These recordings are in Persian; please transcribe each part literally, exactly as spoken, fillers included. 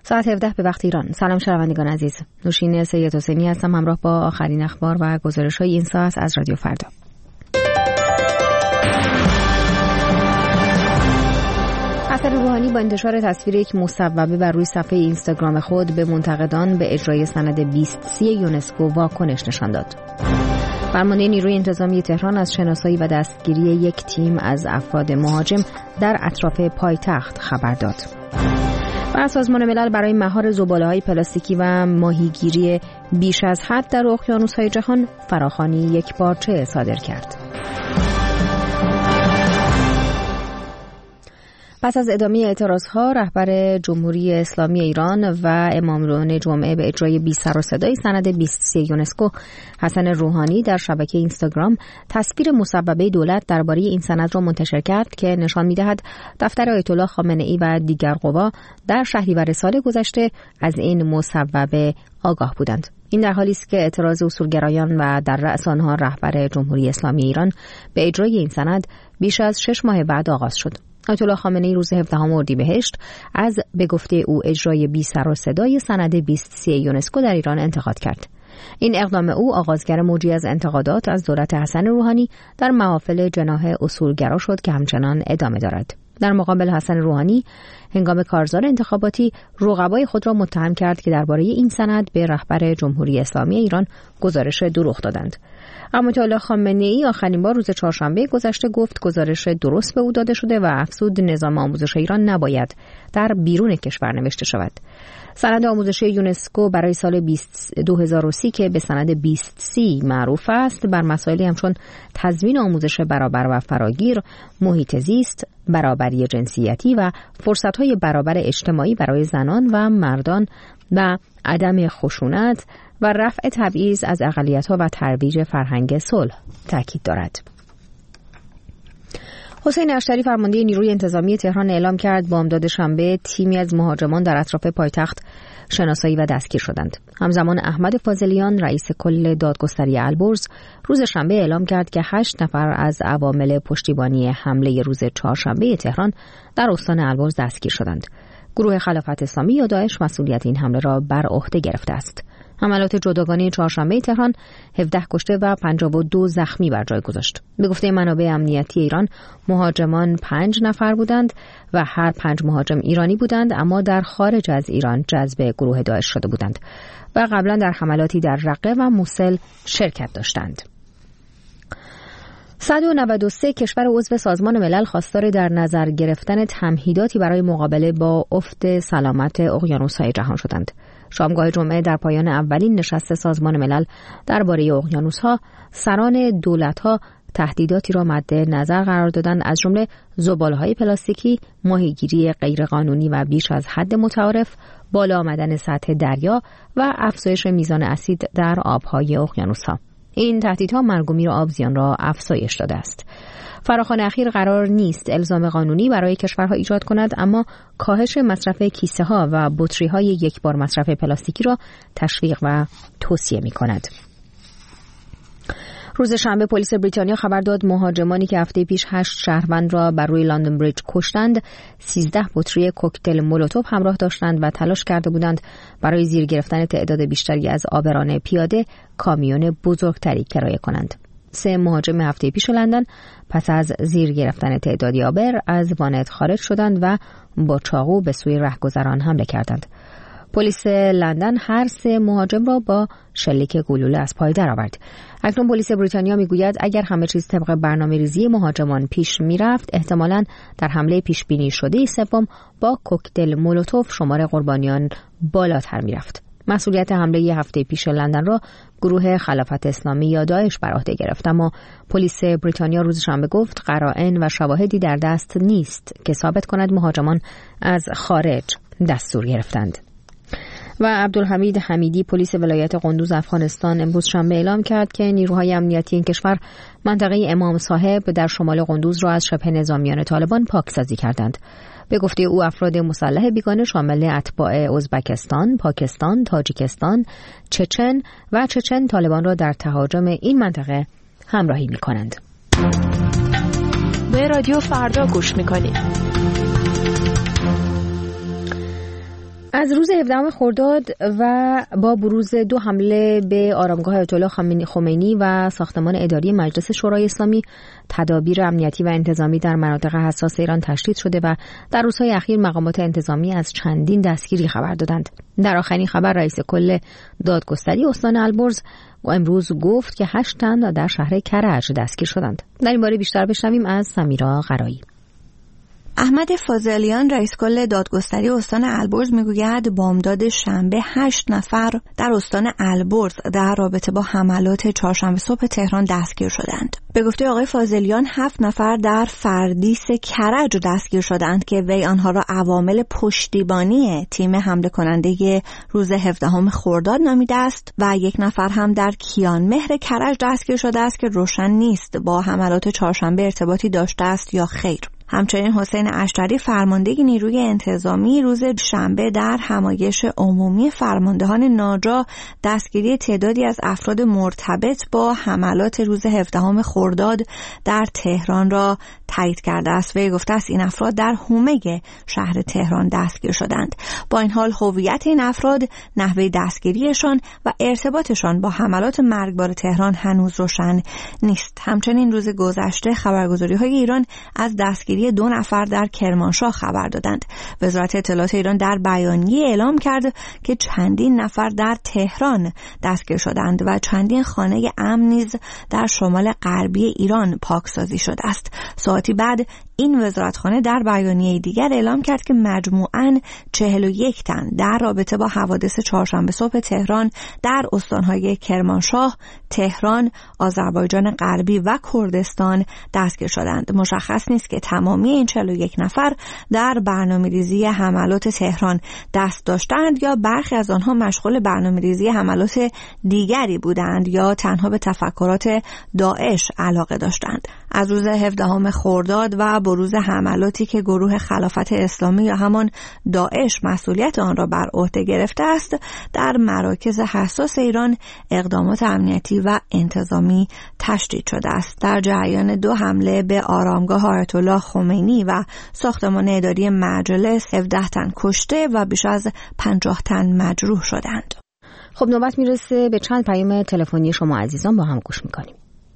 ساعت هفده به وقت ایران. سلام شنوندگان عزیز. نوشین سید حسینی هستم همراه با آخرین اخبار و گزارش‌های این ساعت از رادیو فردا. حسن روحانی با انتشار تصویر یک مصوبه بر روی صفحه اینستاگرام خود به منتقدان به اجرای سند بیست سی یونسکو واکنش نشان داد. فرمانده نیروی انتظامی تهران از شناسایی و دستگیری یک تیم از افراد مهاجم در اطراف پایتخت خبر داد. و سازمان ملل برای مهار زباله‌های پلاستیکی و ماهیگیری بیش از حد در اقیانوس‌های جهان فراخوانی یکپارچه صادر کرد. پس از ادامه اعتراضها، رهبر جمهوری اسلامی ایران و امامان جمعه به اجرای بی سر و صدای سند بیست سی یونسکو، حسن روحانی در شبکه اینستاگرام تصویر مصوبه دولت درباره این سند را منتشر کرد که نشان می‌دهد دفتر آیت الله خامنه‌ای و دیگر قوا در شهریور سال گذشته از این مصوبه آگاه بودند. این در حالی است که اعتراض اصولگرایان و در رأس آنها رهبر جمهوری اسلامی ایران به اجرای این سند بیش از شش ماه بعد آغاز شد. آیت الله خامنه‌ای روز هفدهم اردیبهشت از به گفته او اجرای بی سر و صدای سند بیست سی یونسکو در ایران انتقاد کرد. این اقدام او آغازگر موجی از انتقادات از دولت حسن روحانی در محافل جناح اصولگرا شد که همچنان ادامه دارد. در مقابل حسن روحانی هنگام کارزار انتخاباتی رقبای خود را متهم کرد که درباره این سند به رهبر جمهوری اسلامی ایران گزارش دروغ دادند. اما آیت الله خامنه‌ای آخرین بار روز چهارشنبه گذشته گفت گزارش درست به او داده شده و افزود نظام آموزش ایران نباید در بیرون کشور نوشته شود. سند آموزشی یونسکو برای سال دو هزار و سی که به سند بیست سی معروف است، بر مسائلی همچون تضمین آموزش برابر و فراگیر، محیط زیست، برابری جنسیتی و فرصت‌های برابر اجتماعی برای زنان و مردان و عدم خشونت و رفع تبعیض از اقلیت‌ها و ترویج فرهنگ صلح تاکید دارد. حسین اشتری فرمانده نیروی انتظامی تهران اعلام کرد بامداد شنبه تیمی از مهاجمان در اطراف پایتخت شناسایی و دستگیر شدند. همزمان احمد فاضلیان رئیس کل دادگستری البرز روز شنبه اعلام کرد که هشت نفر از عوامل پشتیبانی حمله روز چهارشنبه تهران در استان البرز دستگیر شدند. گروه خلافت اسلامی یا داعش مسئولیت این حمله را بر عهده گرفته است. حملات جداگانه چهارشنبه تهران هفده کشته و پنجاه و دو زخمی بر جای گذاشت. به گفته منابع امنیتی ایران، مهاجمان پنج نفر بودند و هر پنج مهاجم ایرانی بودند، اما در خارج از ایران جذب گروه داعش شده بودند و قبلا در حملاتی در رقه و موصل شرکت داشتند. صد و نود و سه کشور عضو سازمان ملل خواستار در نظر گرفتن تمهیداتی برای مقابله با افت سلامت اقیانوس‌های جهان شدند. شامگاه جمعه در پایان اولین نشست سازمان ملل درباره اقیانوس‌ها، سران دولت‌ها تهدیداتی را مد نظر قرار دادند، از جمله زباله‌های پلاستیکی، ماهیگیری غیرقانونی و بیش از حد متعارف، بالا آمدن سطح دریا و افزایش میزان اسید در آب‌های اقیانوس‌ها. این تهدیدها مرگ و میر آبزیان را افزایش داده است. فراخوان اخیر قرار نیست الزام قانونی برای کشورها ایجاد کند، اما کاهش مصرف کیسه ها و بطری های یک بار مصرف پلاستیکی را تشویق و توصیه می کند. روز شنبه پلیس بریتانیا خبر داد مهاجمانی که هفته پیش هشت شهروند را بر روی لندن بریج کشتند، سیزده بطری کوکتل مولوتوف همراه داشتند و تلاش کرده بودند برای زیر گرفتن تعداد بیشتری از عابران پیاده کامیون بزرگتری کرایه کنند. سه مهاجم هفته پیش لندن پس از زیر گرفتن تعدادی عابر از وانت خارج شدند و با چاقو به سوی رهگذران حمله کردند. پلیس لندن هر سه مهاجم را با شلیک گلوله از پای درآورد. اکنون پلیس بریتانیا میگوید اگر همه چیز طبق برنامه‌ریزی مهاجمان پیش میرفت، احتمالاً در حمله پیش بینی شده سوم با کوکتل مولوتوف شمار قربانیان بالاتر میرفت. مسئولیت حمله هفته پیش لندن را گروه خلافت اسلامی یا داعش بر عهده گرفت، اما پلیس بریتانیا روز شنبه گفت قرائن و شواهدی در دست نیست که ثابت کند مهاجمان از خارج دستور گرفتند. و عبدالحمید حمیدی پلیس ولایت قندوز افغانستان امروز شنبه اعلام کرد که نیروهای امنیتی این کشور منطقه امام صاحب در شمال قندوز را از شبه نظامیان طالبان پاکسازی کردند. به گفته او افراد مسلح بیگانه شامل اتباع ازبکستان، پاکستان، تاجیکستان، چچن و چچن طالبان را در تهاجم این منطقه همراهی می کنند. به رادیو فردا گوش می کنید. از روز هفدهم خرداد و با بروز دو حمله به آرامگاه آیت الله خمینی و ساختمان اداری مجلس شورای اسلامی، تدابیر امنیتی و انتظامی در مناطق حساس ایران تشدید شده و در روزهای اخیر مقامات انتظامی از چندین دستگیری خبر دادند. در آخرین خبر رئیس کل دادگستری استان البرز امروز گفت که هشت تن در شهر کرج دستگیر شدند. در این باره بیشتر بشنویم از سمیرا قرایی. احمد فاضلیان رئیس کل دادگستری استان البرز میگوید بامداد شنبه هشت نفر در استان البرز در رابطه با حملات چهارشنبه صبح تهران دستگیر شدند. به گفته آقای فاضلیان هفت نفر در فردیس کرج دستگیر شدند که وی آنها را عوامل پشتیبانی تیم حمله کننده روز هفدهم خرداد نامیده است و یک نفر هم در کیانمهر کرج دستگیر شده است که روشن نیست با حملات چهارشنبه ارتباطی داشته است یا خیر. همچنین حسین اشتری فرمانده نیروی انتظامی روز شنبه در همایش عمومی فرماندهان ناجا دستگیری تعدادی از افراد مرتبط با حملات روز هفدهم خرداد در تهران را تایید کرده است. وی گفته است این افراد در حومه شهر تهران دستگیر شدند. با این حال هویت این افراد، نحوه دستگیریشان و ارتباطشان با حملات مرگبار تهران هنوز روشن نیست. همچنین روز گذشته خبرگزاری‌های ایران از دستگیری دو نفر در کرمانشاه خبر دادند. وزارت اطلاعات ایران در بیانیه اعلام کرد که چندین نفر در تهران دستگیر شدند و چندین خانه امن نیز در شمال غربی ایران پاکسازی شده است. ساعتی بعد این وزارتخانه در بیانیه دیگر اعلام کرد که مجموعاً چهل و یک تن در رابطه با حوادث چهارشنبه صبح تهران در استانهای کرمانشاه، تهران، آذربایجان غربی و کردستان دستگیر شدند. مشخص نیست که تمامی این چهل و یک نفر در برنامه‌ریزی حملات تهران دست داشتند یا برخی از آنها مشغول برنامه‌ریزی حملات دیگری بودند یا تنها به تفکرات داعش علاقه داشتند. از روز هفدهم خرداد و بروز حملاتی که گروه خلافت اسلامی یا همان داعش مسئولیت آن را بر عهده گرفته است، در مراکز حساس ایران اقدامات امنیتی و انتظامی تشدید شده است. در جریان دو حمله به آرامگاه آیت الله خمینی و ساختمان اداری مجلس هفده تن کشته و بیش از پنجاه تن مجروح شدند. خب نوبت میرسه به چند پیام تلفنی شما عزیزان، با هم گوش میکنیم.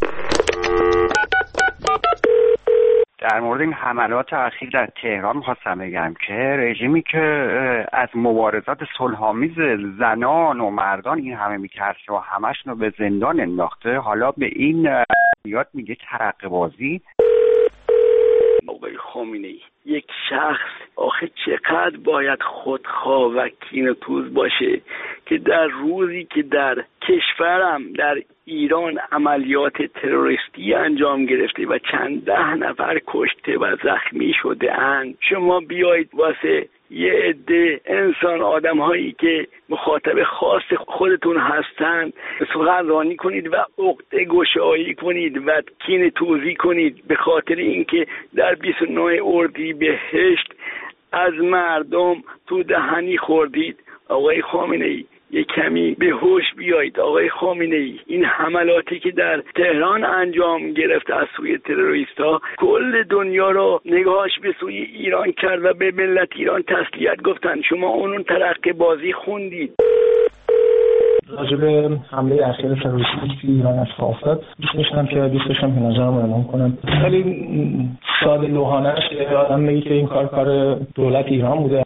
در مورد این حملات اخیر در تهران خواستم بگم که رژیمی که از مبارزات صلح‌آمیز زنان و مردان این همه میترسه و همشون رو به زندان انداخته، حالا به این یاد میگه ترقه بازی. آقای خامنه‌ای، یک شخص آخه چقدر باید خودخواه و کینه‌توز باشه که در روزی که در کشورم در ایران عملیات تروریستی انجام گرفته و چند ده نفر کشته و زخمی شده اند، شما بیایید واسه یه عده انسان آدم هایی که مخاطب خاص خودتون هستند سخنرانی کنید و عقده گشایی کنید و کینه توزی کنید به خاطر اینکه در بیست و نه اردیبهشت از مردم تو دهنی خوردید. آقای خامنه‌ای، یه کمی به هوش بیایید. آقای خامنه‌ای، این حملاتی که در تهران انجام گرفت از سوی تروریست‌ها کل دنیا رو نگاهش به سوی ایران کرد و به ملت ایران تسلیت گفتن. شما اونون ترقه بازی خوندید. راجب حمله اخیر تروریستی که ایران از افتاد دوست داشتم که دوست داشتم که نظرم رو اعلام کنم. خیلی ساده لوحانه‌اش آدم میگه که این کار کار دولت ایران بوده.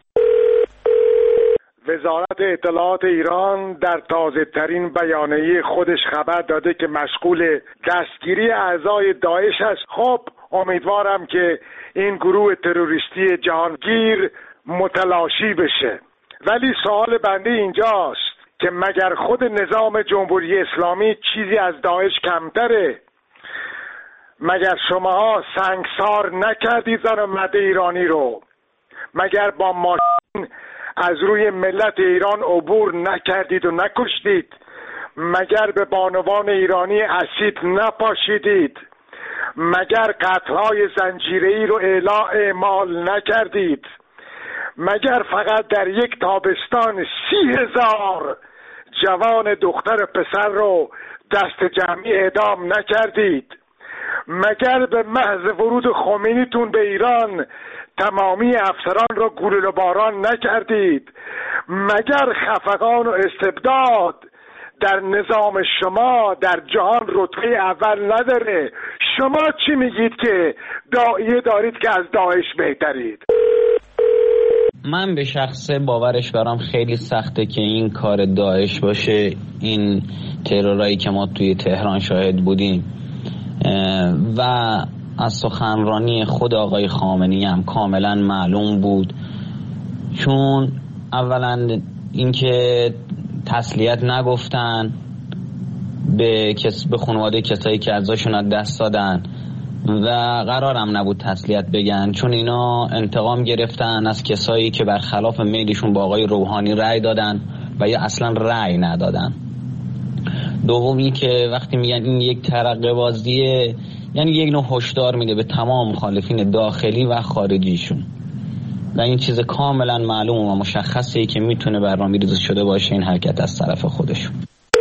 وزارت اطلاعات ایران در تازه ترین بیانیه خودش خبر داده که مشغول دستگیری اعضای داعش است. خب امیدوارم که این گروه تروریستی جهانگیر متلاشی بشه. ولی سوال بنده اینجاست که مگر خود نظام جمهوری اسلامی چیزی از داعش کمتره؟ مگر شماها سنگسار نکردید زن مرد ایرانی رو؟ مگر با ماشین از روی ملت ایران عبور نکردید و نکشتید؟ مگر به بانوان ایرانی اسید نپاشیدید؟ مگر قتل‌های زنجیره‌ای رو اعمال نکردید؟ مگر فقط در یک تابستان سی هزار جوان دختر پسر رو دست جمعی اعدام نکردید؟ مگر به محض ورود خمینیتون به ایران تمامی افسران را گلوله و باران نکردید؟ مگر خفقان و استبداد در نظام شما در جهان رتبه اول نداره؟ شما چی میگید که داعیه دارید که از داعش بهترید؟ من به شخصه باورش برام خیلی سخته که این کار داعش باشه، این ترورایی که ما توی تهران شاهد بودیم و از سخنرانی خود آقای خامنه‌ای هم کاملا معلوم بود. چون اولا اینکه تسلیت نگفتن به کس به خانواده کسایی که ازشون از دست دادن و قرارم نبود تسلیت بگن، چون اینا انتقام گرفتن از کسایی که برخلاف میلشون با آقای روحانی رأی دادن و یا اصلا رأی ندادن. دومی که وقتی میگن این یک ترقه بازیه، یعنی یک نوع هشدار میده به تمام مخالفین داخلی و خارجیشون و این چیز کاملا معلوم و مشخصه که میتونه برنامه‌ریزی شده باشه این حرکت از طرف خودشون.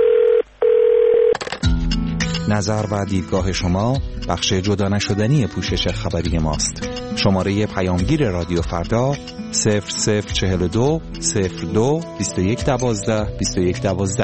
نظر و دیدگاه شما بخش جدا نشدنی پوشش خبری ماست. شماره پیامگیر رادیو فردا صفر صفر چهل و دو صفر دو بیست و یک دوازده بیست و یک دوازده.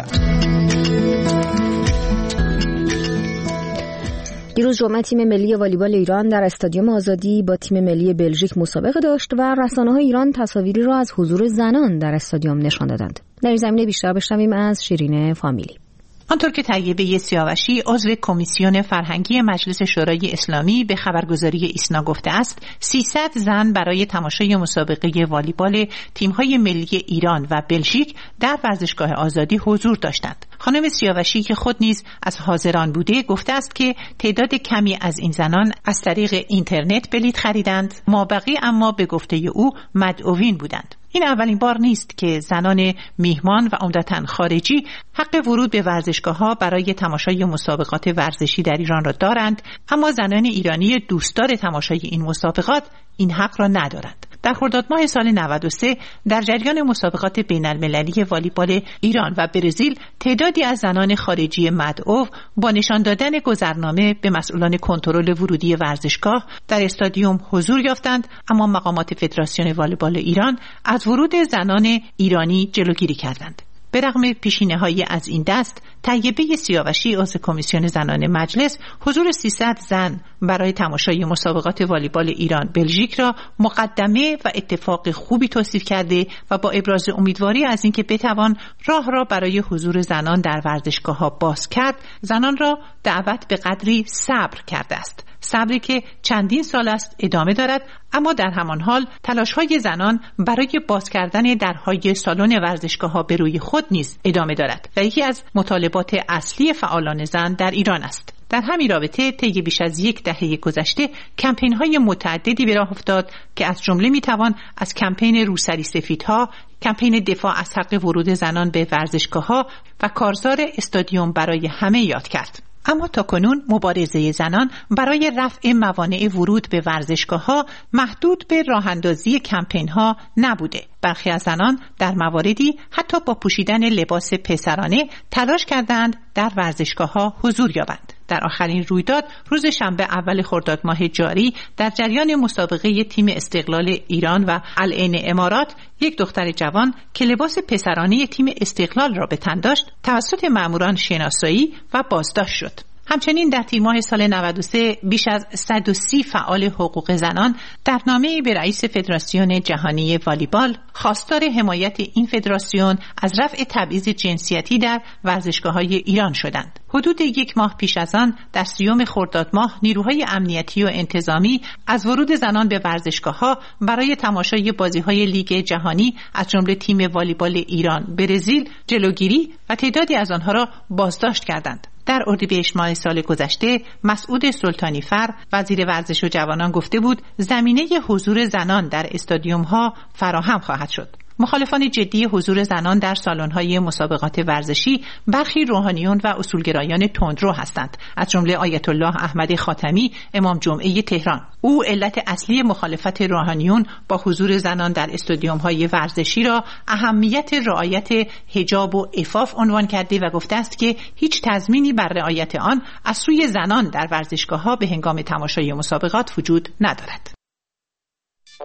دیروز جمعه تیم ملی والیبال ایران در استادیوم آزادی با تیم ملی بلژیک مسابقه داشت و رسانه‌های ایران تصاویری را از حضور زنان در استادیوم نشان دادند. در این زمینه بیشتر بشنویم از شیرین فامیلی. آنطور که طیبه سیاوشی عضو کمیسیون فرهنگی مجلس شورای اسلامی به خبرگزاری ایسنا گفته است، سیصد زن برای تماشای مسابقه والیبال تیم‌های ملی ایران و بلژیک در ورزشگاه آزادی حضور داشتند. خانم سیاوشی که خود نیز از حاضران بوده گفته است که تعداد کمی از این زنان از طریق اینترنت بلیط خریدند، مابقی اما به گفته او مدعوین بودند. این اولین بار نیست که زنان میهمان و عمدتاً خارجی حق ورود به ورزشگاه‌ها برای تماشای مسابقات ورزشی در ایران را دارند، اما زنان ایرانی دوستدار تماشای این مسابقات این حق را ندارند. در خرداد ماه سال نود و سه در جریان مسابقات بین‌المللی والیبال ایران و برزیل تعدادی از زنان خارجی مدعو با نشان دادن گذرنامه به مسئولان کنترل ورودی ورزشگاه در استادیوم حضور یافتند، اما مقامات فدراسیون والیبال ایران از ورود زنان ایرانی جلوگیری کردند. به رغم پیشینه‌های از این دست، طیبه سیاوشی عضو کمیسیون زنان مجلس حضور سیصد زن برای تماشای مسابقات والیبال ایران بلژیک را مقدمه و اتفاق خوبی توصیف کرده و با ابراز امیدواری از اینکه بتوان راه را برای حضور زنان در ورزشگاه‌ها باز کرد، زنان را دعوت به قدری صبر کرده است. صبری که چندین سال است ادامه دارد، اما در همان حال تلاش‌های زنان برای باز کردن درهای سالن ورزشگاه‌ها به روی خود نیز ادامه دارد و یکی از مطالبات اصلی فعالان زن در ایران است. در همین رابطه طی بیش از یک دهه گذشته کمپین‌های متعددی به راه افتاد که از جمله می‌توان از کمپین روسری سفیدها، کمپین دفاع از حق ورود زنان به ورزشگاه‌ها و کارزار استادیوم برای همه یاد کرد. اما تاکنون مبارزه زنان برای رفع موانع ورود به ورزشگاه‌ها محدود به راه‌اندازی کمپین‌ها نبوده. برخی از زنان در مواردی حتی با پوشیدن لباس پسرانه تلاش کردند در ورزشگاه‌ها حضور یابند. در آخرین رویداد روز شنبه اول خرداد ماه جاری در جریان مسابقه تیم استقلال ایران و العین امارات، یک دختر جوان که لباس پسرانه تیم استقلال را به تن داشت توسط ماموران شناسایی و بازداشت شد. همچنین در تیر ماه سال نود و سه بیش از صد و سی فعال حقوق زنان در نامه‌ای به رئیس فدراسیون جهانی والیبال خواستار حمایت این فدراسیون از رفع تبعیض جنسیتی در ورزشگاه‌های ایران شدند. حدود یک ماه پیش از آن در سیوم خرداد ماه نیروهای امنیتی و انتظامی از ورود زنان به ورزشگاه‌ها برای تماشای بازی‌های لیگ جهانی از جمله تیم والیبال ایران برزیل جلوگیری و تعدادی از آنها را بازداشت کردند. در اردیبهشت ماه سال گذشته مسعود سلطانی فر وزیر ورزش و جوانان گفته بود زمینه حضور زنان در استادیوم‌ها فراهم خواهد شد. مخالفان جدی حضور زنان در سالن‌های مسابقات ورزشی برخی روحانیون و اصولگرایان تندرو هستند، از جمله آیت الله احمد خاتمی امام جمعه تهران. او علت اصلی مخالفت روحانیون با حضور زنان در استادیوم‌های ورزشی را اهمیت رعایت حجاب و عفاف عنوان کرده و گفته است که هیچ تضمینی بر رعایت آن از سوی زنان در ورزشگاه‌ها به هنگام تماشای مسابقات وجود ندارد.